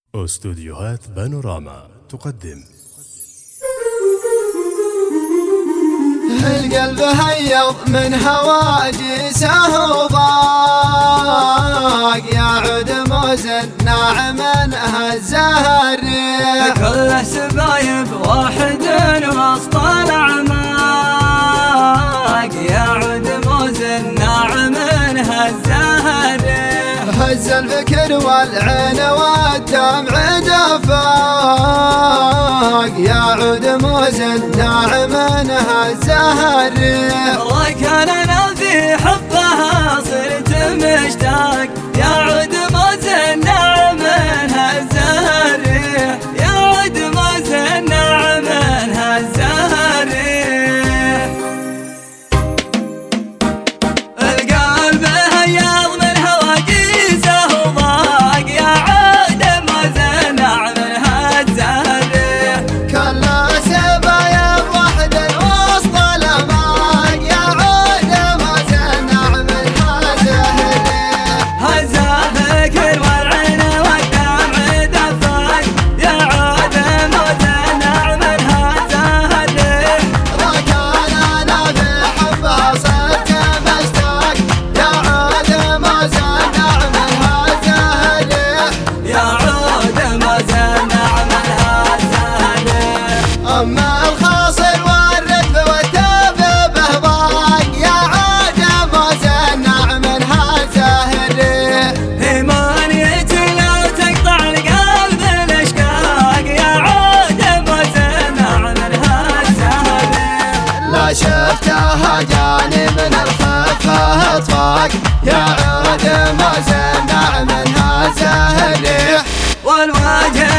استوديوهات بانوراما تقدم. القلب هيض من هواجسه وضاق، يعود مزن ناعم هالزهر. كل سبايب واحد وسط الأعماق، يعود مزن ناعم هالزهر. هز الفكر والعين والدمع دفاق، يعود مزن ناعم هالزهر. والله كان انا في حبها صرت مشتاق، يعود مزن ناعم هالزهر، يعود مزن ناعم هالزهر. القلب هيض من هواجسه وضاق، يعود مزن ناعم هالزهر. كل سبايب واحد وسط الأعماق، يعود مزن ناعم هالزهر. هز الفكر والعين والدمع دفاق، يعود مزن ناعم هالزهر. وكان أنا في حبها صرت مشتاق، يعود مزن ناعم هالزهر. يعود مزن ناعم هالزهر. أما الخاصر والركب والتاب بهضاق، يعود مزن ناعم هالزهر. إيمانية لو تقطع القلب الأشقاق، يعود مزن ناعم هالزهر. لا شفتها جاني من الخفة اطفاق، يعود مزن ناعم هالزهر. والوجه